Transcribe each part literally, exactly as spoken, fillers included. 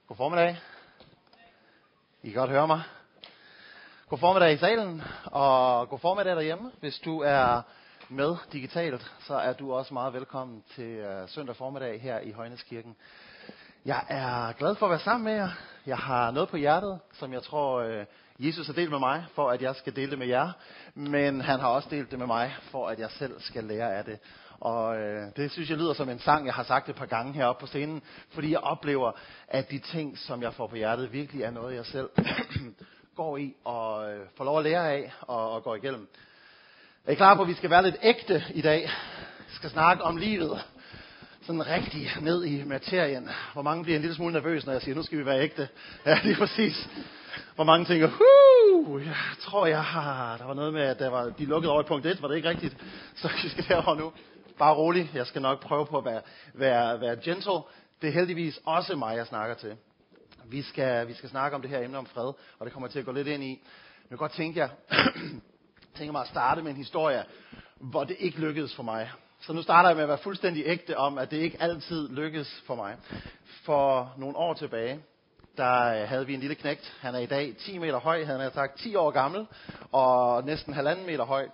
God formiddag. I kan godt høre mig. God formiddag i salen, og god formiddag derhjemme. Hvis du er med digitalt, så er du også meget velkommen til uh, søndag formiddag her i Højneskirken. Jeg er glad for at være sammen med jer. Jeg har noget på hjertet, som jeg tror, uh, Jesus har delt med mig, for at jeg skal dele det med jer. Men han har også delt det med mig, for at jeg selv skal lære af det. Og øh, det synes jeg lyder som en sang, jeg har sagt et par gange heroppe på scenen, fordi jeg oplever, at de ting, som jeg får på hjertet, virkelig er noget, jeg selv går i og øh, får lov at lære af og, og går igennem. Er I klar på, at vi skal være lidt ægte i dag? Vi skal snakke om livet, sådan rigtig ned i materien. Hvor mange bliver en lille smule nervøs, når jeg siger, nu skal vi være ægte? Ja, det er præcis. Hvor mange tænker, huh, jeg tror, jeg har... Der var noget med, at der var, de lukkede over i punkt et, var det ikke rigtigt? Så vi skal derover nu. Bare rolig, jeg skal nok prøve på at være, være, være gentle. Det er heldigvis også mig, jeg snakker til. Vi skal, vi skal snakke om det her emne om fred, og det kommer til at gå lidt ind i. Jeg kan godt tænke jer, tænker mig at starte med en historie, hvor det ikke lykkedes for mig. Så nu starter jeg med at være fuldstændig ægte om, at det ikke altid lykkedes for mig. For nogle år tilbage, der havde vi en lille knægt. Han er i dag ti meter høj, han er sagt ti år gammel, og næsten halvanden meter høj.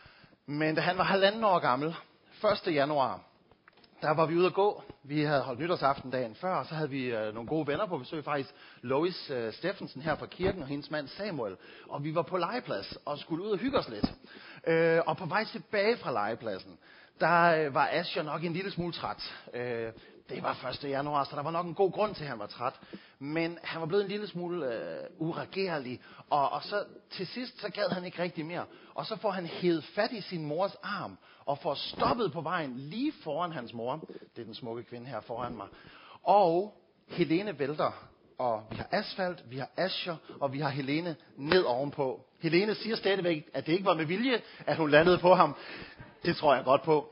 Men da han var halvanden år gammel, første januar, der var vi ude at gå. Vi havde holdt nytårsaften dagen før, og så havde vi øh, nogle gode venner på besøg. Faktisk Lois øh, Steffensen her fra kirken og hendes mand Samuel. Og vi var på legeplads og skulle ud og hygge os lidt. Øh, og på vej tilbage fra legepladsen, der øh, var Asger nok en lille smule træt. Øh, det var første januar, så der var nok en god grund til, at han var træt. Men han var blevet en lille smule øh, uregerlig. Og, og så til sidst, så gad han ikke rigtig mere. Og så får han hævet fat i sin mors arm og får stoppet på vejen lige foran hans mor. Det er den smukke kvinde her foran mig. Og Helene vælter. Og vi har asfalt, vi har Asger, og vi har Helene ned ovenpå. Helene siger stadigvæk, at det ikke var med vilje, at hun landede på ham. Det tror jeg godt på.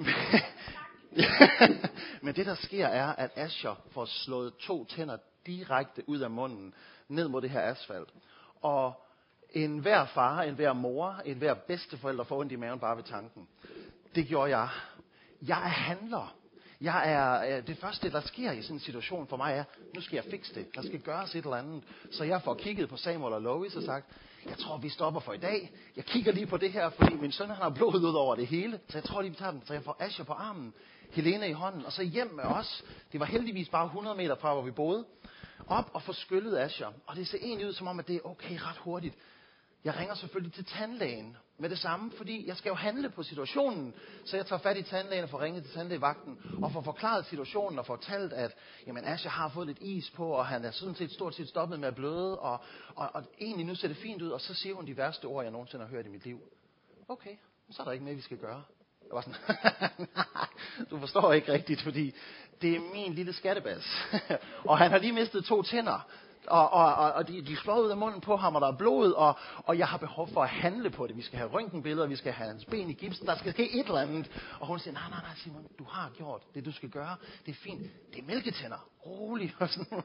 Men det der sker er, at Asger får slået to tænder direkte ud af munden, ned mod det her asfalt. Og en hver far, en hver mor, en hver bedsteforælder får ondt i maven bare ved tanken. Det gjorde jeg. Jeg er handler. Jeg er, det første, der sker i sådan en situation for mig er, nu skal jeg fikse det. Der skal gøres et eller andet. Så jeg får kigget på Samuel og Lois og sagt, jeg tror, vi stopper for i dag. Jeg kigger lige på det her, fordi min søn han har blod ud over det hele. Så jeg tror lige, vi tager den. Så jeg får Asger på armen, Helene i hånden, og så hjem med os. Det var heldigvis bare hundrede meter fra, hvor vi boede. Op og få skyllet Asger. Og det ser egentlig ud som om, at det er okay ret hurtigt. Jeg ringer selvfølgelig til tandlægen med det samme, fordi jeg skal jo handle på situationen. Så jeg tager fat i tandlægen og får ringet til tandlægevagten og får forklaret situationen og fortalt, at jamen, Asger har fået lidt is på, og han er sådan set stort set stoppet med at bløde, og, og, og egentlig nu ser det fint ud, og så siger hun de værste ord, jeg nogensinde har hørt i mit liv. Okay, så er der ikke mere, vi skal gøre. Jeg var sådan, du forstår ikke rigtigt, fordi det er min lille skattebas. Og han har lige mistet to tænder. Og, og, og de, de slår ud af munden på ham, og der er blod, og, og jeg har behov for at handle på det. Vi skal have røntgenbilleder, vi skal have hans ben i gipsen, der skal ske et eller andet. Og hun siger, nej, nej, nej, Simon, du har gjort det, du skal gøre. Det er fint. Det er mælketænder. Rolig.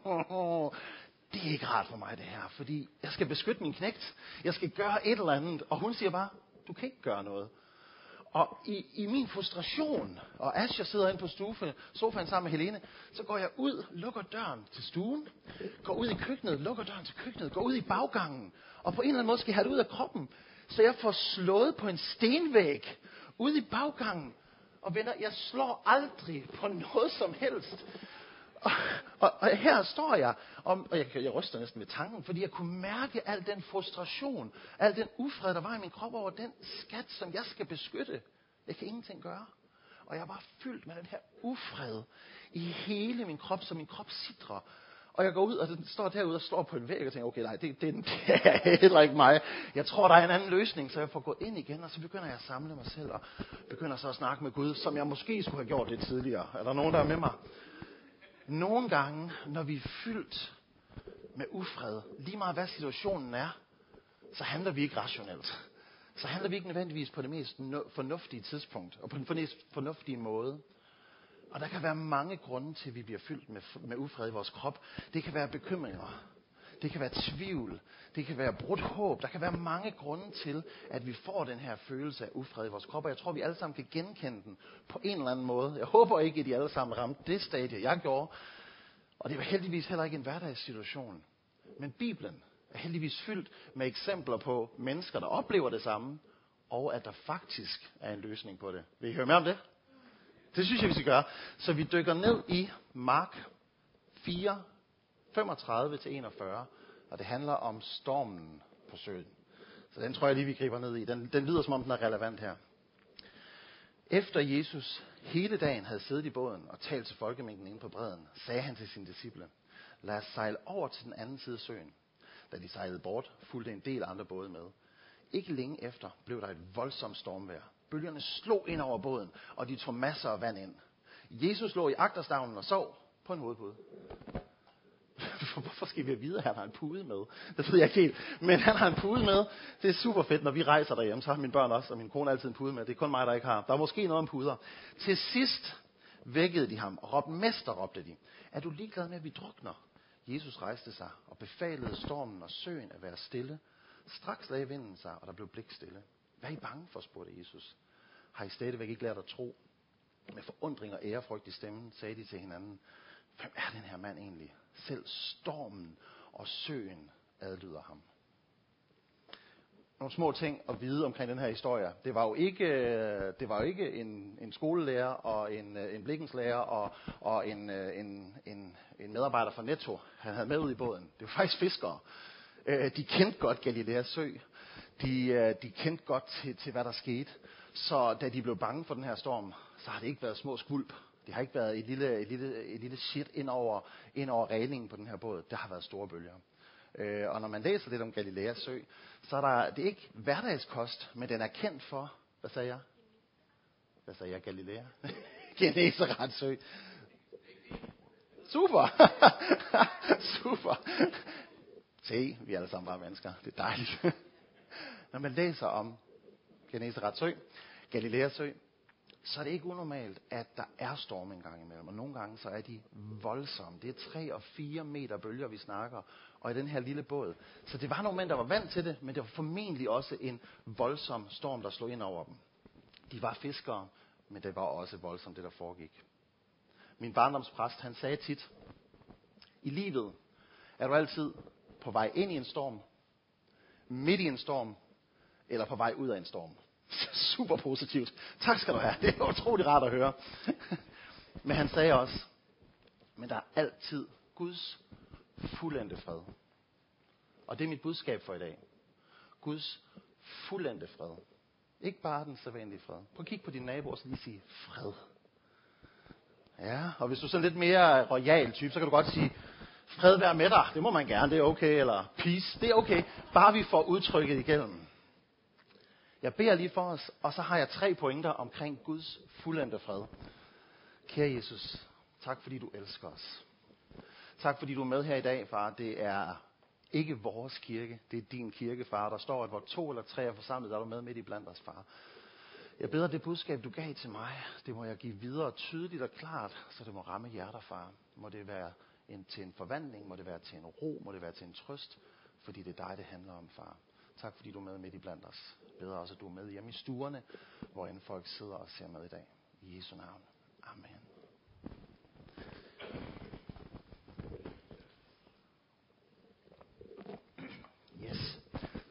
Det er ikke rart for mig, det her, fordi jeg skal beskytte min knægt. Jeg skal gøre et eller andet. Og hun siger bare, du kan ikke gøre noget. Og i, i min frustration, og Asger sidder inde på stufe, sofaen sammen med Helene, så går jeg ud, lukker døren til stuen, går ud i køkkenet, lukker døren til køkkenet, går ud i baggangen, og på en eller anden måde skal jeg have det ud af kroppen, så jeg får slået på en stenvæg ude i baggangen. Og venner, jeg slår aldrig på noget som helst. Og, og, og her står jeg, og, og jeg, jeg ryster næsten med tanken, fordi jeg kunne mærke al den frustration, al den ufred, der var i min krop over den skat, som jeg skal beskytte. Jeg kan ingenting gøre. Og jeg er bare fyldt med den her ufred i hele min krop, så min krop sidrer. Og jeg går ud, og den står derude og slår på en væg, og tænker, okay, nej, det, det, det er heller ikke mig. Jeg tror, der er en anden løsning, så jeg får gået ind igen, og så begynder jeg at samle mig selv, og begynder så at snakke med Gud, som jeg måske skulle have gjort det tidligere. Er der nogen, der er med mig? Nogle gange, når vi er fyldt med ufred, lige meget hvad situationen er, så handler vi ikke rationelt. Så handler vi ikke nødvendigvis på det mest fornuftige tidspunkt, og på den mest fornuftige måde. Og der kan være mange grunde til, at vi bliver fyldt med, med ufred i vores krop. Det kan være bekymringer. Det kan være tvivl. Det kan være brudt håb. Der kan være mange grunde til, at vi får den her følelse af ufred i vores krop. Og jeg tror, vi alle sammen kan genkende den på en eller anden måde. Jeg håber ikke, at de alle sammen ramte det stadie, jeg gjorde. Og det var heldigvis heller ikke en hverdagssituation. Men Bibelen er heldigvis fyldt med eksempler på mennesker, der oplever det samme, og at der faktisk er en løsning på det. Vil I høre mere om det? Det synes jeg, vi skal gøre. Så vi dykker ned i Mark fire, femogtredive til enogfyrre, og det handler om stormen på søen. Så den tror jeg lige, vi griber ned i. Den, den lyder, som om den er relevant her. Efter Jesus hele dagen havde siddet i båden og talt til folkemængden inde på bredden, sagde han til sine disciple, lad os sejle over til den anden side af søen. Da de sejlede bort, fulgte en del andre både med. Ikke længe efter blev der et voldsomt stormvejr. Bølgerne slog ind over båden, og de tog masser af vand ind. Jesus lå i agterstavnen og sov på en hovedpude. Hvorfor skal vi vide, at han har en pude med? Det ved jeg ikke helt. Men han har en pude med. Det er super fedt, når vi rejser derhjemme. Så har mine børn også, og min kone altid en pude med. Det er kun mig, der ikke har. Der er måske noget om puder. Til sidst vækkede de ham, og råbte, mester, råbte de. Er du ligeglad med, at vi drukner? Jesus rejste sig og befalede stormen og søen at være stille. Straks lagde vinden sig, og der blev blikstille. Hvad er I bange for, spurgte Jesus. Har I stadigvæk ikke lært at tro? Med forundring og ærefrygt i stemmen sagde de til hinanden, hvem er den her mand egentlig? Selv stormen og søen adlyder ham. Nogle små ting at vide omkring den her historie. Det var jo ikke, det var jo ikke en, en skolelærer og en, en blikkenslærer og, og en, en, en, en medarbejder fra Netto, han havde med ud i båden. Det var faktisk fiskere. De kendte godt Galileas sø. De, de kendte godt til, til, hvad der skete. Så da de blev bange for den her storm, så har det ikke været små skvulp. Det har ikke været et lille, et lille, et lille shit ind over, ind over reglingen på den her båd. Der har været store bølger. Øh, og når man læser lidt om Galileas sø, så er der, det er ikke hverdagskost, men den er kendt for, hvad sagde jeg? Hvad sagde jeg, Galilea? Genesaret sø. Super! Super! Se, vi er alle sammen bare mennesker. Det er dejligt. Når man læser om Genesaret sø, Galileas sø, så er det ikke unormalt, at der er storme en gang imellem. Og nogle gange så er de voldsomme. Det er tre og fire meter bølger, vi snakker. Og i den her lille båd. Så det var nogle mænd, der var vant til det, men det var formentlig også en voldsom storm, der slog ind over dem. De var fiskere, men det var også voldsomt, det der foregik. Min barndomspræst, han sagde tit, i livet er du altid på vej ind i en storm, midt i en storm, eller på vej ud af en storm. Super positivt. Tak skal du have. Det er utroligt rart at høre. Men han sagde også, men der er altid Guds fuldendte fred. Og det er mit budskab for i dag. Guds fuldendte fred. Ikke bare den sædvanlige fred. Prøv at kigge på dine naboer og så lige sige fred. Ja, og hvis du er sådan lidt mere royal type, så kan du godt sige, fred være med dig. Det må man gerne, det er okay. Eller peace, det er okay. Bare vi får udtrykket igennem. Jeg beder lige for os, og så har jeg tre pointer omkring Guds fuldendte fred. Kære Jesus, tak fordi du elsker os. Tak fordi du er med her i dag, far. Det er ikke vores kirke, det er din kirke, far. Der står, at hvor to eller tre er forsamlet, der er du med midt i blandt os, far. Jeg beder det budskab, du gav til mig, det må jeg give videre tydeligt og klart, så det må ramme hjerter, far. Må det være en, til en forvandling, må det være til en ro, må det være til en trøst, fordi det er dig, det handler om, far. Tak fordi du er med midt i blandt os. Jeg beder også, at du er med hjemme i stuerne, hvor inden folk sidder og ser med i dag. I Jesu navn. Amen. Yes.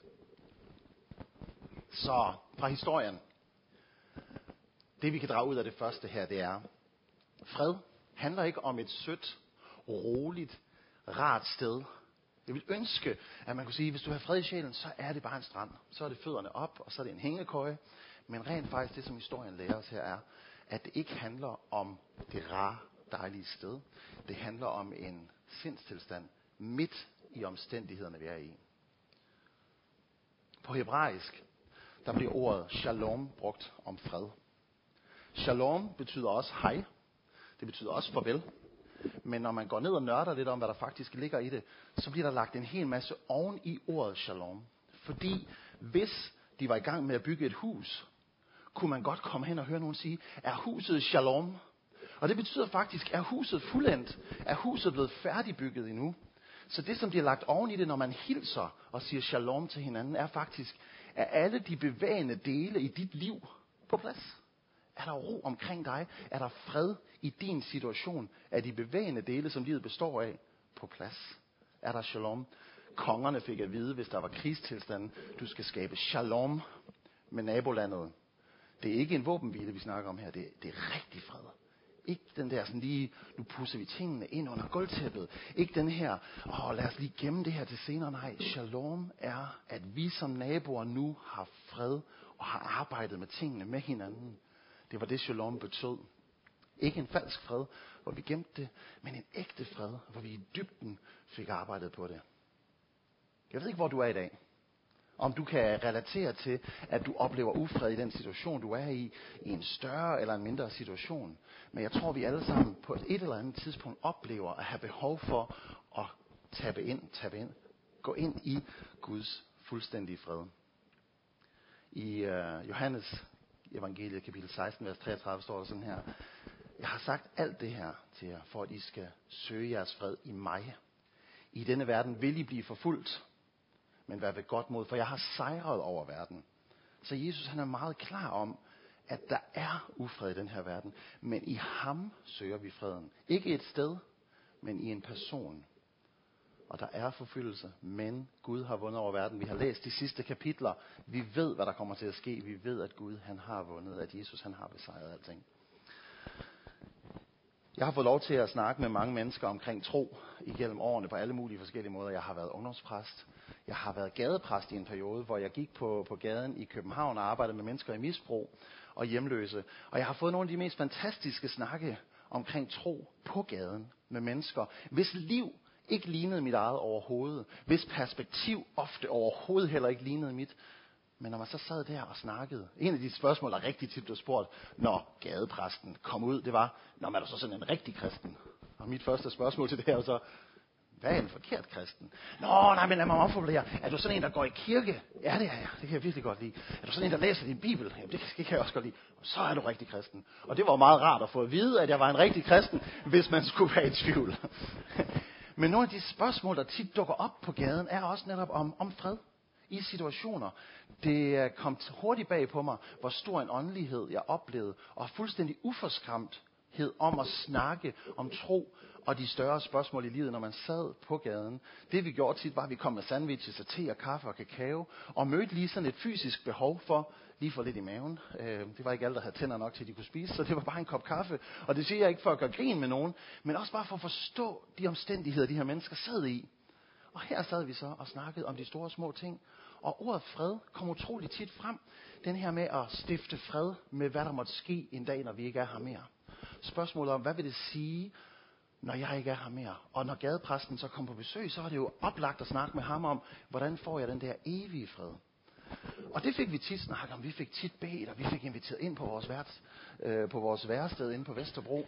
Så fra historien. Det vi kan drage ud af det første her, det er, fred handler ikke om et sødt, roligt, rart sted. Jeg vil ønske, at man kunne sige, at hvis du har fred i sjælen, så er det bare en strand. Så er det fødderne op, og så er det en hængekøje. Men rent faktisk, det som historien lærer os her, er, at det ikke handler om det rare, dejlige sted. Det handler om en sindstilstand midt i omstændighederne, vi er i. På hebraisk, der bliver ordet shalom brugt om fred. Shalom betyder også hej. Det betyder også farvel. Men når man går ned og nørder lidt om, hvad der faktisk ligger i det, så bliver der lagt en hel masse oven i ordet shalom. Fordi hvis de var i gang med at bygge et hus, kunne man godt komme hen og høre nogen sige, er huset shalom? Og det betyder faktisk, er huset fuldendt? Er huset blevet færdigbygget endnu? Så det, som bliver lagt oven i det, når man hilser og siger shalom til hinanden, er faktisk, er alle de bevægende dele i dit liv på plads? Er der ro omkring dig? Er der fred i din situation? Er de bevægende dele, som livet består af, på plads? Er der shalom? Kongerne fik at vide, hvis der var krigstilstand, du skal skabe shalom med nabolandet. Det er ikke en våbenhvile, vi snakker om her. Det, det er rigtig fred. Ikke den der sådan lige, nu pusser vi tingene ind under gulvtæppet. Ikke den her, åh, lad os lige gemme det her til senere. Nej, shalom er, at vi som naboer nu har fred og har arbejdet med tingene med hinanden. Det var det, shalom betød. Ikke en falsk fred, hvor vi gemte det, men en ægte fred, hvor vi i dybden fik arbejdet på det. Jeg ved ikke, hvor du er i dag. Om du kan relatere til, at du oplever ufred i den situation, du er i, i en større eller en mindre situation. Men jeg tror, vi alle sammen på et eller andet tidspunkt oplever at have behov for at tabe ind, tabe ind, gå ind i Guds fuldstændige fred. I uh, Johannes evangeliet kapitel seksten, vers treogtredive står der sådan her: Jeg har sagt alt det her til jer, for at I skal søge jeres fred i mig. I denne verden vil I blive forfulgt, men vær ved godt mod, for jeg har sejret over verden. Så Jesus, han er meget klar om, at der er ufred i den her verden, men i ham søger vi freden. Ikke et sted, men i en person. Og der er forfølgelse, men Gud har vundet over verden. Vi har læst de sidste kapitler. Vi ved, hvad der kommer til at ske. Vi ved, at Gud, han har vundet, at Jesus, han har besejret alting. Jeg har fået lov til at snakke med mange mennesker omkring tro igennem årene på alle mulige forskellige måder. Jeg har været ungdomspræst. Jeg har været gadepræst i en periode, hvor jeg gik på, på gaden i København og arbejdede med mennesker i misbrug og hjemløse. Og jeg har fået nogle af de mest fantastiske snakke omkring tro på gaden med mennesker, hvis liv ikke lignede mit eget overhovedet. Hvis perspektiv ofte overhovedet heller ikke lignede mit. Men når man så sad der og snakkede, en af de spørgsmål, der rigtig tit blev spurgt, når gadepræsten kom ud, det var, når man er så sådan en rigtig kristen? Og mit første spørgsmål til det her var så, hvad er en forkert kristen? Nå, nej, men lad mig opformulere. Er du sådan en, der går i kirke? Ja, det er jeg. Det kan jeg virkelig godt lide. Er du sådan en, der læser din bibel? Ja, det kan jeg også godt lide. Så er du rigtig kristen. Og det var meget rart at få at vide, at jeg var en rigtig kristen, hvis man skulle være i tvivl. Men nogle af de spørgsmål, der tit dukker op på gaden, er også netop om, om fred i situationer. Det kom hurtigt bag på mig, hvor stor en åndelighed jeg oplevede, og fuldstændig uforskræmthed om at snakke om tro og de større spørgsmål i livet, når man sad på gaden. Det vi gjorde tit, var, at vi kom med sandwiches og te og kaffe og kakao, og mødte lige sådan et fysisk behov for lige for lidt i maven. Det var ikke alle, der havde tænder nok til, at de kunne spise, så det var bare en kop kaffe. Og det siger jeg ikke for at gøre grin med nogen, men også bare for at forstå de omstændigheder, de her mennesker sad i. Og her sad vi så og snakkede om de store små ting. Og ordet fred kom utroligt tit frem. Den her med at stifte fred med, hvad der måtte ske en dag, når vi ikke er her mere. Spørgsmålet om, hvad vil det sige, når jeg ikke er her mere? Og når gadepræsten så kom på besøg, så var det jo oplagt at snakke med ham om, hvordan får jeg den der evige fred? Og det fik vi tit snakket om. Vi fik tit bedt, og vi fik inviteret ind på vores, vært, øh, på vores værested inde på Vesterbro.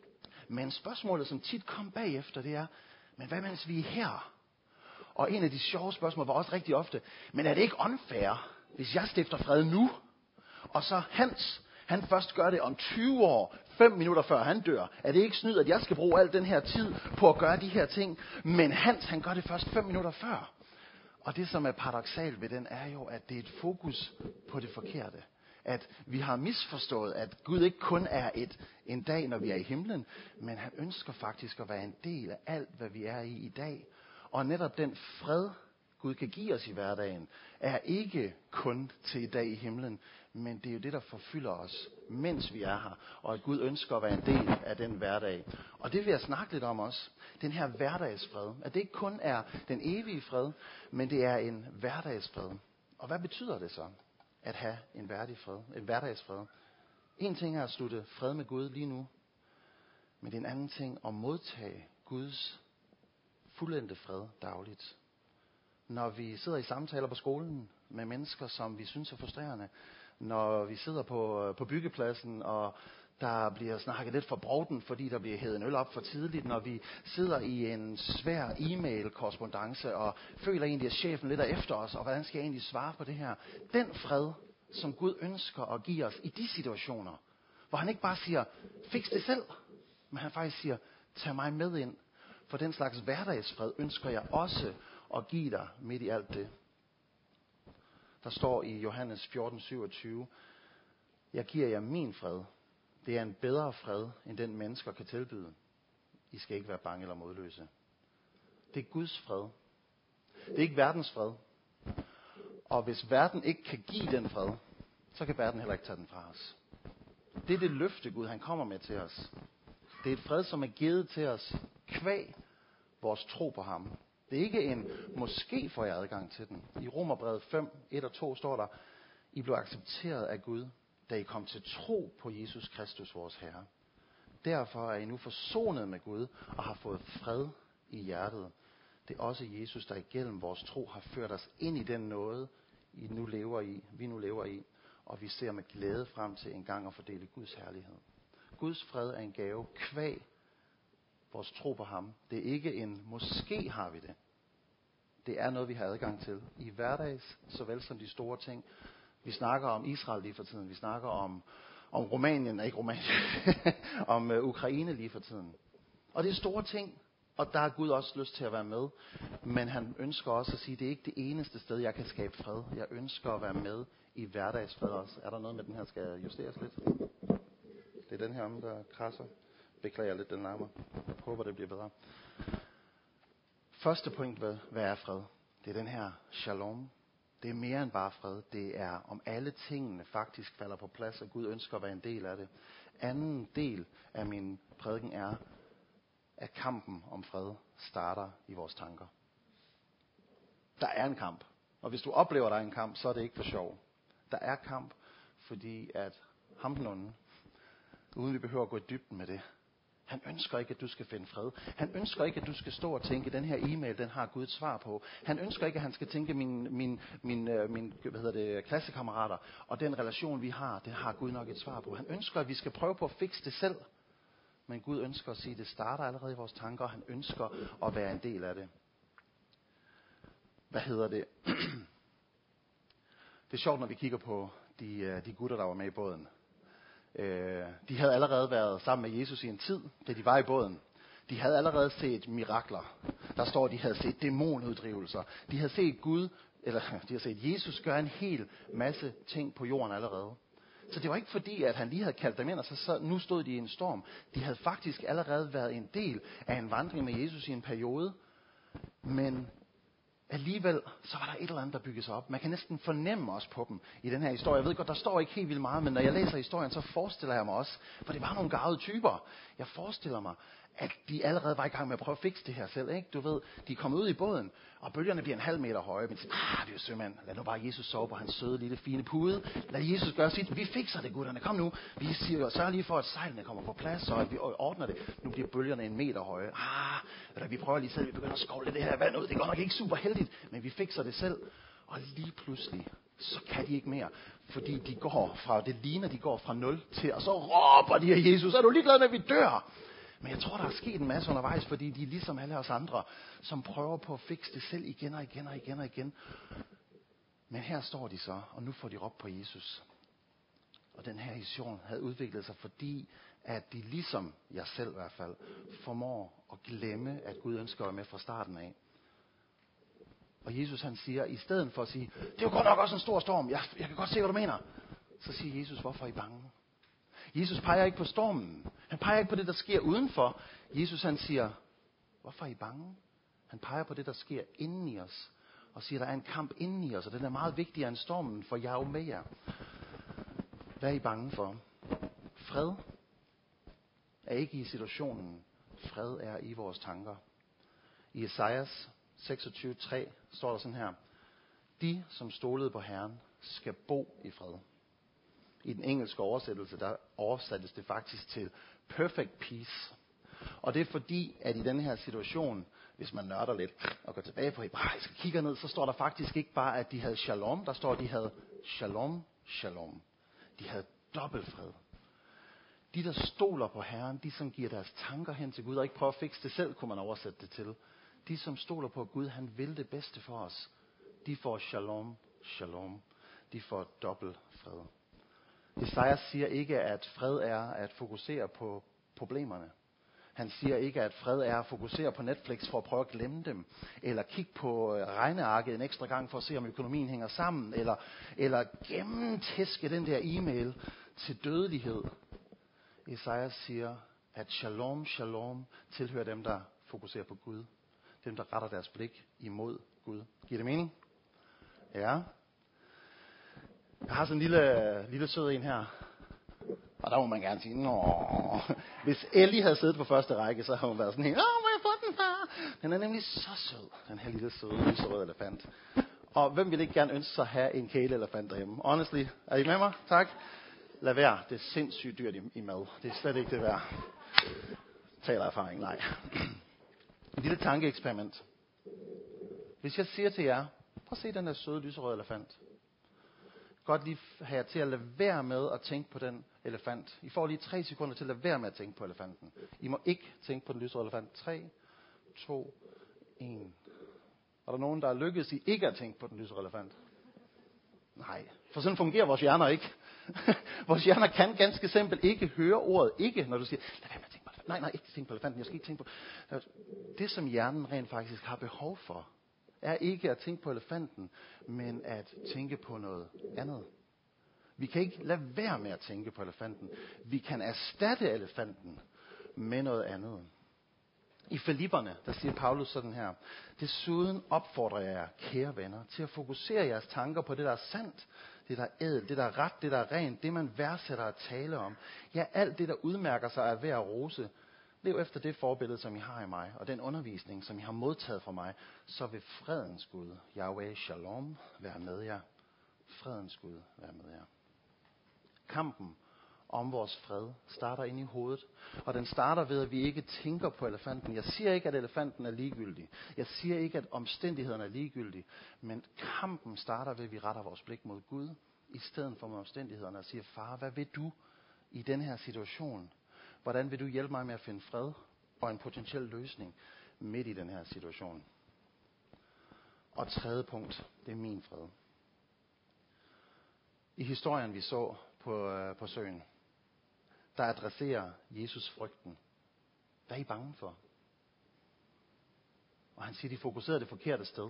Men spørgsmålet, som tit kom bagefter, det er, men hvad mens vi er her? Og en af de sjove spørgsmål var også rigtig ofte, men er det ikke unfair, hvis jeg stifter fred nu, og så Hans, han først gør det om tyve år, fem minutter før han dør? Er det ikke snyd, at jeg skal bruge al den her tid på at gøre de her ting, men Hans, han gør det først fem minutter før? Og det, som er paradoksalt ved den, er jo, at det er et fokus på det forkerte. At vi har misforstået, at Gud ikke kun er et, en dag, når vi er i himlen, men han ønsker faktisk at være en del af alt, hvad vi er i i dag. Og netop den fred, Gud kan give os i hverdagen, er ikke kun til i dag i himlen, men det er jo det, der forfylder os, mens vi er her. Og at Gud ønsker at være en del af den hverdag. Og det vil jeg snakke lidt om også. Den her hverdagsfred. At det ikke kun er den evige fred, men det er en hverdagsfred. Og hvad betyder det så, at have en værdig fred, en hverdagsfred? En ting er at slutte fred med Gud lige nu, men det er en anden ting at modtage Guds fuldendte fred dagligt. Når vi sidder i samtaler på skolen med mennesker, som vi synes er frustrerende, når vi sidder på, på byggepladsen, og der bliver snakket lidt for brovden, fordi der bliver hævet en øl op for tidligt, når vi sidder i en svær e-mail-korrespondance, og føler egentlig, at chefen lidt er efter os, og hvordan skal jeg egentlig svare på det her? Den fred, som Gud ønsker at give os i de situationer, hvor han ikke bare siger, fix det selv, men han faktisk siger, tag mig med ind. For den slags hverdagsfred ønsker jeg også at give dig midt i alt det. Der står i Johannes fjorten syvogtyve, jeg giver jer min fred, Det er en bedre fred, end den mennesker kan tilbyde. I skal ikke være bange eller modløse. Det er Guds fred. Det er ikke verdens fred. Og hvis verden ikke kan give den fred, så kan verden heller ikke tage den fra os. Det er det løfte, Gud han kommer med til os. Det er et fred, som er givet til os kvæg vores tro på ham. Det er ikke en, måske får jeg adgang til den. I Romerbrevet fem, et og to står der, I blev accepteret af Gud, da I kom til tro på Jesus Kristus, vores Herre. Derfor er I nu forsonet med Gud og har fået fred i hjertet. Det er også Jesus, der igennem vores tro har ført os ind i den nåde, I nu lever i, vi nu lever i, og vi ser med glæde frem til en gang at fordele Guds herlighed. Guds fred er en gave kvæg vores tro på ham. Det er ikke en, måske har vi det. Det er noget, vi har adgang til i hverdags, såvel som de store ting. Vi snakker om Israel lige for tiden. Vi snakker om, om Rumænien, ikke Rumænien, om uh, Ukraine lige for tiden. Og det er store ting, og der har Gud også lyst til at være med. Men han ønsker også at sige, at det er ikke det eneste sted, jeg kan skabe fred. Jeg ønsker at være med i hverdagsfred også. Er der noget med den her, skal justeres lidt? Det er den her om, der krasser. Beklager lidt, den larmer. Jeg håber, det bliver bedre. Første point ved, hvad er fred? Det er den her shalom. Det er mere end bare fred. Det er, om alle tingene faktisk falder på plads, og Gud ønsker at være en del af det. Anden del af min prædiken er, at kampen om fred starter i vores tanker. Der er en kamp. Og hvis du oplever, der er en kamp, så er det ikke for sjov. Der er kamp, fordi at ham den onde, uden vi behøver at gå i dybden med det, han ønsker ikke, at du skal finde fred. Han ønsker ikke, at du skal stå og tænke, den her e-mail, den har Gud et svar på. Han ønsker ikke, at han skal tænke, min, min, min, min hvad hedder det, klassekammerater, og den relation, vi har, den har Gud nok et svar på. Han ønsker, at vi skal prøve på at fikse det selv. Men Gud ønsker at sige, at det starter allerede i vores tanker, og han ønsker at være en del af det. Hvad hedder det? Det er sjovt, når vi kigger på de, de gutter, der var med i båden. De havde allerede været sammen med Jesus i en tid, da de var i båden. De havde allerede set mirakler. Der står, at de havde set dæmonuddrivelser. De havde set Gud, eller de havde set Jesus gøre en hel masse ting på jorden allerede. Så det var ikke fordi, at han lige havde kaldt dem ind, og så, så nu stod de i en storm. De havde faktisk allerede været en del af en vandring med Jesus i en periode. Men alligevel, så var der et eller andet, der byggede sig op. Man kan næsten fornemme os på dem i den her historie. Jeg ved godt, der står ikke helt vildt meget, men når jeg læser historien, så forestiller jeg mig også, for det var nogle garvede typer. Jeg forestiller mig, at de allerede var i gang med at prøve at fikse det her selv, ikke? Du ved, de kom ud i båden, og bølgerne bliver en halv meter høje, men de siger, ah, vi er jo sømand, lad nu bare Jesus sove på hans søde, lille, fine pude. Lad Jesus gøre sit, vi fikser det, gutterne, kom nu. Vi siger, sørg lige for, at sejlene kommer på plads, og at vi ordner det. Nu bliver bølgerne en meter høje. Ah, eller vi prøver lige selv, vi begynder at skovle det her vand ud. Det går nok ikke super heldigt, men vi fikser det selv. Og lige pludselig, så kan de ikke mere, fordi de går fra, det ligner, de går fra nul til, og så råber de af Jesus, er du ligeglad med, at vi dør? Men jeg tror, der er sket en masse undervejs, fordi de er ligesom alle os andre, som prøver på at fikse det selv igen og igen og igen og igen. Men her står de så, og nu får de råbt på Jesus. Og den her historie havde udviklet sig, fordi at de ligesom jeg selv i hvert fald, formår at glemme, at Gud ønsker at være med fra starten af. Og Jesus han siger, i stedet for at sige, det er jo godt nok også en stor storm, jeg, jeg kan godt se, hvad du mener. Så siger Jesus, hvorfor er I bange? Jesus peger ikke på stormen. Han peger ikke på det, der sker udenfor. Jesus han siger, hvorfor er I bange? Han peger på det, der sker inden i os. Og siger, der er en kamp inden i os, og den er meget vigtigere end stormen, for jeg er jo med jer. Hvad er I bange for? Fred er ikke i situationen. Fred er i vores tanker. I Esajas seksogtyve tre står der sådan her. De, som stolede på Herren, skal bo i fred. I den engelske oversættelse, der oversættes det faktisk til perfect peace. Og det er fordi, at i den her situation, hvis man nørder lidt og går tilbage på hebraisk og kigger ned, så står der faktisk ikke bare, at de havde shalom. Der står, at de havde shalom, shalom. De havde dobbelt fred. De, der stoler på Herren, de som giver deres tanker hen til Gud, og ikke prøver at fikse det selv, kunne man oversætte det til. De, som stoler på Gud, han vil det bedste for os. De får shalom, shalom. De får dobbelt fred. Esajas siger ikke, at fred er at fokusere på problemerne. Han siger ikke, at fred er at fokusere på Netflix for at prøve at glemme dem. Eller kigge på regnearket en ekstra gang for at se, om økonomien hænger sammen. Eller, eller gennemtæske den der e-mail til dødelighed. Esajas siger, at shalom, shalom tilhører dem, der fokuserer på Gud. Dem, der retter deres blik imod Gud. Giver det mening? Ja. Jeg har sådan en lille, lille sød en her. Og der må man gerne sige, nå. Hvis Ellie havde siddet på første række, så havde hun været sådan helt, åh, må jeg få den, far? Den er nemlig så sød, den her lille søde, lyserøde elefant. Og hvem vil ikke gerne ønske sig at have en kæleelefant derhjemme? Honestly, er I med mig? Tak. Lad være, det er sindssygt dyrt i, i mad. Det er slet ikke det værd. Taler erfaring, nej. En lille tankeeksperiment. Hvis jeg siger til jer, prøv at se den der søde, lyserøde elefant. Godt lige have jer til at lade være med at tænke på den elefant. I får lige tre sekunder til at lade være med at tænke på elefanten. I må ikke tænke på den lyserøde elefant. tre, to, et. Er der nogen, der er lykkedes i ikke at tænke på den lyserøde elefant? Nej, for sådan fungerer vores hjerner ikke. Vores hjerner kan ganske simpelt ikke høre ordet ikke, når du siger, lad være med at tænke på elefanten. Nej, nej, ikke tænke på elefanten, jeg skal ikke tænke på. Det, som hjernen rent faktisk har behov for, er ikke at tænke på elefanten, men at tænke på noget andet. Vi kan ikke lade være med at tænke på elefanten. Vi kan erstatte elefanten med noget andet. I Filipperne, der siger Paulus sådan her: desuden opfordrer jeg jer, kære venner, til at fokusere jeres tanker på det, der er sandt, det, der er ædelt, det, der er ret, det, der er rent, det, man værdsætter at tale om. Ja, alt det, der udmærker sig, er værd at rose. Lev efter det forbillede, som I har i mig, og den undervisning, som I har modtaget fra mig, så vil fredens Gud, Yahweh Shalom, være med jer. Fredens Gud være med jer. Kampen om vores fred starter inde i hovedet, og den starter ved, at vi ikke tænker på elefanten. Jeg siger ikke, at elefanten er ligegyldig. Jeg siger ikke, at omstændighederne er ligegyldige, men kampen starter ved, at vi retter vores blik mod Gud, i stedet for mod omstændighederne, og siger, far, hvad vil du i den her situation? Hvordan vil du hjælpe mig med at finde fred og en potentiel løsning midt i den her situation? Og tredje punkt, det er min fred. I historien, vi så på, øh, på søen, der adresserer Jesus frygten. Hvad er I bange for? Og han siger, de fokuserede det forkerte sted.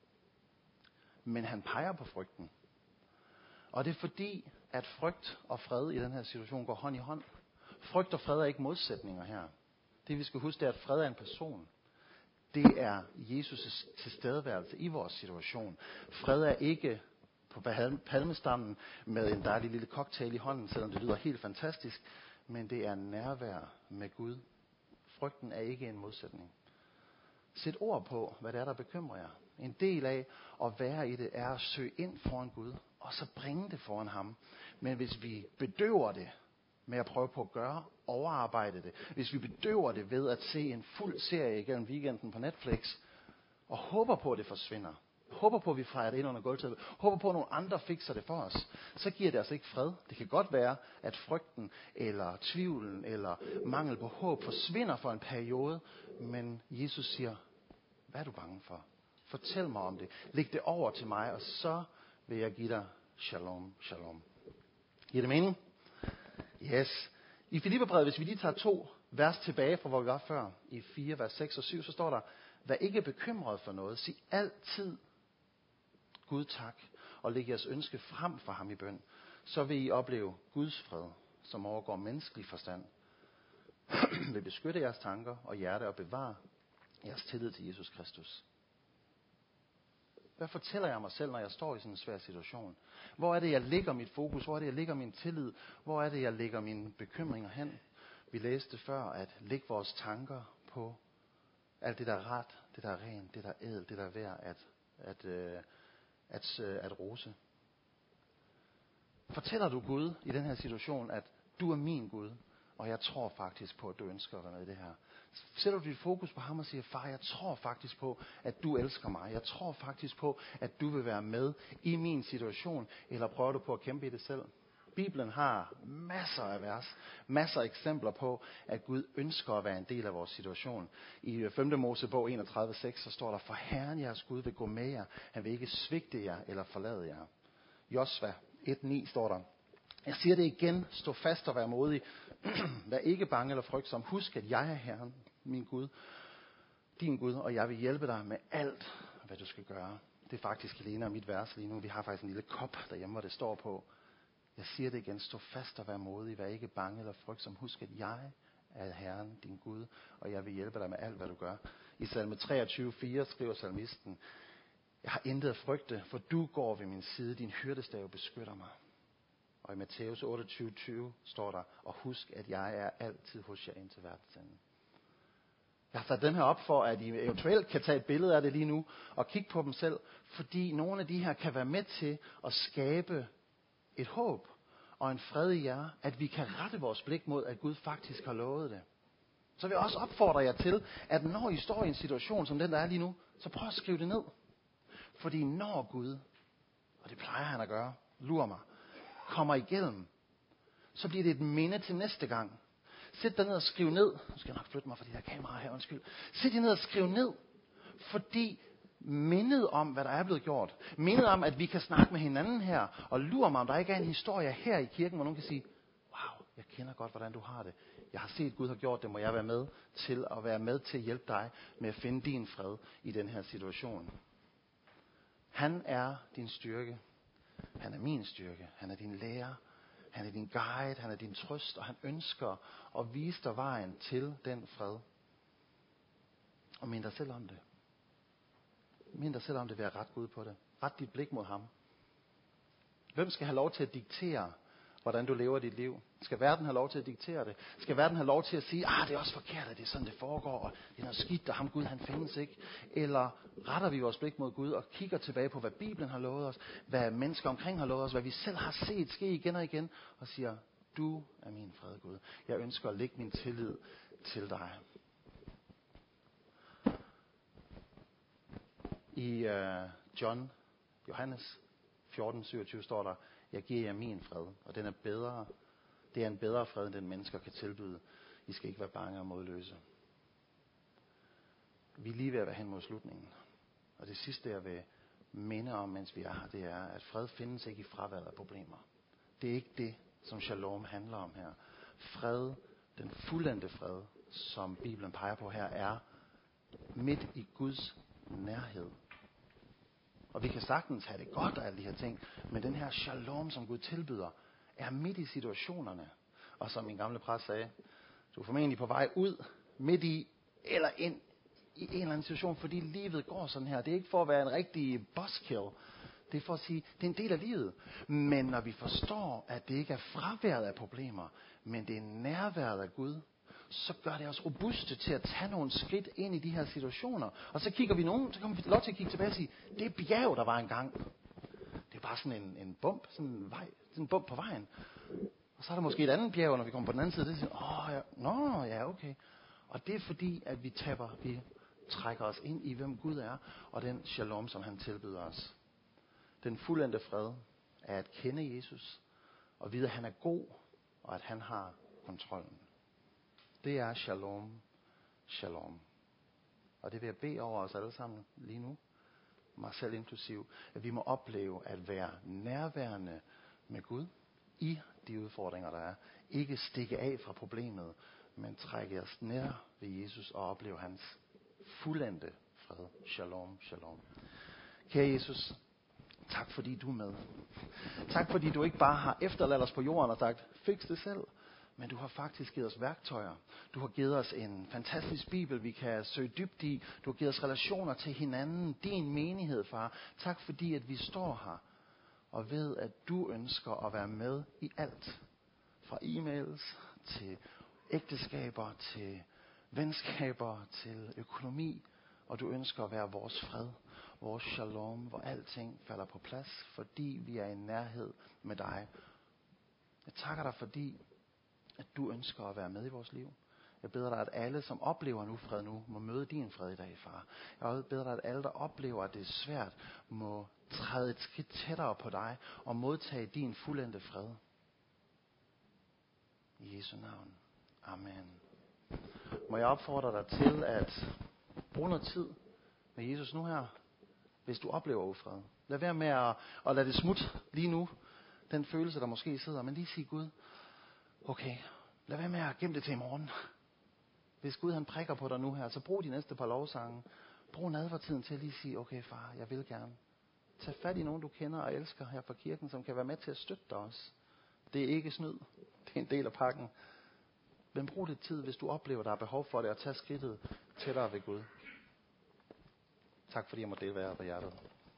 Men han peger på frygten. Og det er fordi, at frygt og fred i den her situation går hånd i hånd. Frygt og fred er ikke modsætninger her. Det vi skal huske, det er, at fred er en person. Det er Jesus' tilstedeværelse i vores situation. Fred er ikke på palmestammen med en dejlig lille cocktail i hånden, selvom det lyder helt fantastisk. Men det er nærvær med Gud. Frygten er ikke en modsætning. Sæt ord på, hvad det er, der bekymrer jer. En del af at være i det er at søge ind foran Gud, og så bringe det foran ham. Men hvis vi bedøver det med at prøve på at gøre, overarbejde det, hvis vi bedøver det ved at se en fuld serie igennem weekenden på Netflix, og håber på, at det forsvinder, håber på, at vi fejrer det ind under gulvtæppet, håber på, at nogle andre fikser det for os, så giver det altså ikke fred. Det kan godt være, at frygten, eller tvivlen, eller mangel på håb forsvinder for en periode, men Jesus siger, hvad er du bange for? Fortæl mig om det. Læg det over til mig, og så vil jeg give dig shalom, shalom. Giver det mening? Yes. I Filipperbrevet, hvis vi lige tager to vers tilbage fra, hvor vi var før, i fire, vers seks og syv, så står der, vær ikke bekymret for noget. Sig altid Gud tak, og læg jeres ønske frem for ham i bøn. Så vil I opleve Guds fred, som overgår menneskelig forstand. Vil beskytte jeres tanker og hjerte og bevare jeres tillid til Jesus Kristus. Hvad fortæller jeg mig selv, når jeg står i sådan en svær situation? Hvor er det, jeg lægger mit fokus? Hvor er det, jeg lægger min tillid? Hvor er det, jeg lægger mine bekymringer hen? Vi læste før, at lægge vores tanker på alt det, der er ret, det, der er rent, det, der er ædel, det, der er værd at, at, at, at, at rose. Fortæller du Gud i den her situation, at du er min Gud, og jeg tror faktisk på, at du ønsker at være med i det her? Sætter du dit fokus på ham og siger, far, jeg tror faktisk på, at du elsker mig. Jeg tror faktisk på, at du vil være med i min situation. Eller prøver du på at kæmpe i det selv? Bibelen har masser af vers, masser af eksempler på, at Gud ønsker at være en del af vores situation. I femte Mosebog enogtredive seks, så står der, for Herren jeres Gud vil gå med jer. Han vil ikke svigte jer eller forlade jer. Josva et ni står der, jeg siger det igen, stå fast og vær modig. Vær ikke bange eller frygtsom. Husk, at jeg er Herren, min Gud, din Gud, og jeg vil hjælpe dig med alt, hvad du skal gøre. Det er faktisk Helena og mit vers lige nu. Vi har faktisk en lille kop derhjemme, hvor det står på. Jeg siger det igen, stå fast og vær modig, vær ikke bange eller frygtsom. Husk, at jeg er Herren, din Gud, og jeg vil hjælpe dig med alt, hvad du gør. I salme treogtyve fire skriver salmisten, jeg har intet at frygte, for du går ved min side, din hyrdestav beskytter mig. Og i Matthæus otteogtyve tyve står der, og husk, at jeg er altid hos jer indtil verdens ende. Jeg har sat dem her op for, at I eventuelt kan tage et billede af det lige nu, og kigge på dem selv, fordi nogle af de her kan være med til at skabe et håb og en fred i jer, at vi kan rette vores blik mod, at Gud faktisk har lovet det. Så vil jeg også opfordre jer til, at når I står i en situation som den, der er lige nu, så prøv at skrive det ned. Fordi når Gud, og det plejer han at gøre, lurer mig, kommer igennem, så bliver det et minde til næste gang. Sæt dig ned og skriv ned. Nu skal jeg nok flytte mig for de der kameraer her, undskyld. Sæt dig ned og skriv ned, fordi mindet om, hvad der er blevet gjort, mindet om, at vi kan snakke med hinanden her, og lure mig, om der ikke er en historie her i kirken, hvor nogen kan sige, wow, jeg kender godt, hvordan du har det. Jeg har set, Gud har gjort det, må jeg være med til at være med til at hjælpe dig med at finde din fred i den her situation. Han er din styrke. Han er min styrke. Han er din lærer. Han er din guide. Han er din trøst. Og han ønsker at vise dig vejen til den fred. Og mind dig selv om det. Mind dig selv om det ved at rette Gud på det. Ret dit blik mod ham. Hvem skal have lov til at diktere, hvordan du lever dit liv? Skal verden have lov til at diktere det? Skal verden have lov til at sige, ah, det er også forkert, at det er sådan, det foregår, og det er noget skidt, og ham Gud, han findes ikke? Eller retter vi vores blik mod Gud og kigger tilbage på, hvad Bibelen har lovet os, hvad mennesker omkring har lovet os, hvad vi selv har set ske igen og igen, og siger, du er min fred, Gud. Jeg ønsker at lægge min tillid til dig. I uh, John, Johannes fjorten syvogtyve står der, jeg giver jer min fred, og den er bedre. Det er en bedre fred, end den mennesker kan tilbyde. I skal ikke være bange og modløse. Vi er lige ved at være hen mod slutningen. Og det sidste, jeg vil minde om, mens vi er her, det er, at fred findes ikke i fraværet af problemer. Det er ikke det, som shalom handler om her. Fred, den fuldendte fred, som Bibelen peger på her, er midt i Guds nærhed. Og vi kan sagtens have det godt af alle de her ting, men den her shalom, som Gud tilbyder, er midt i situationerne. Og som min gamle præst sagde, du er formentlig på vej ud, midt i, eller ind i en eller anden situation, fordi livet går sådan her. Det er ikke for at være en rigtig buzzkill. Det er for at sige, det er en del af livet. Men når vi forstår, at det ikke er fraværet af problemer, men det er nærværet af Gud, så gør det os robuste til at tage nogle skridt ind i de her situationer. Og så kigger vi nogen, så kommer vi lov til at kigge tilbage og sige, det er bjerg, der var engang. Det er bare sådan en, en bump, sådan en, vej, sådan en bump på vejen. Og så er der måske et andet bjerg, når vi kommer på den anden side, det siger, åh, ja, nå, ja, okay. Og det er fordi, at vi taber, vi trækker os ind i, hvem Gud er, og den shalom, som han tilbyder os. Den fuldendte fred er at kende Jesus, og vide, at han er god, og at han har kontrollen. Det er shalom, shalom. Og det vil jeg bede over os alle sammen lige nu, mig selv inklusiv, at vi må opleve at være nærværende med Gud i de udfordringer, der er. Ikke stikke af fra problemet, men trække os nær ved Jesus og opleve hans fuldendte fred. Shalom, shalom. Kære Jesus, tak fordi du er med. Tak fordi du ikke bare har efterladt os på jorden og sagt, fix det selv. Men du har faktisk givet os værktøjer. Du har givet os en fantastisk bibel, vi kan søge dybt i. Du har givet os relationer til hinanden, din menighed, far. Tak fordi, at vi står her og ved, at du ønsker at være med i alt. Fra e-mails til ægteskaber, til venskaber, til økonomi. Og du ønsker at være vores fred, vores shalom, hvor alting falder på plads, fordi vi er i nærhed med dig. Jeg takker dig, fordi at du ønsker at være med i vores liv. Jeg beder dig, at alle, som oplever nu fred nu, må møde din fred i dag, far. Jeg beder dig, at alle, der oplever, at det er svært, må træde et skridt tættere på dig og modtage din fuldendte fred. I Jesu navn. Amen. Må jeg opfordre dig til at bruge noget tid med Jesus nu her, hvis du oplever ufred. Lad være med at, at lade det smutte lige nu. Den følelse, der måske sidder, men lige sig Gud, okay, lad være med at gemme det til i morgen. Hvis Gud han prikker på dig nu her, så brug de næste par lovsange. Brug nadvertiden til at lige sige, okay far, jeg vil gerne. Tag fat i nogen, du kender og elsker her fra kirken, som kan være med til at støtte dig også. Det er ikke snyd. Det er en del af pakken. Men brug lidt tid, hvis du oplever, der er behov for det, og tage skridtet tættere ved Gud. Tak fordi jeg måtte dele, hvad jeg har på hjertet.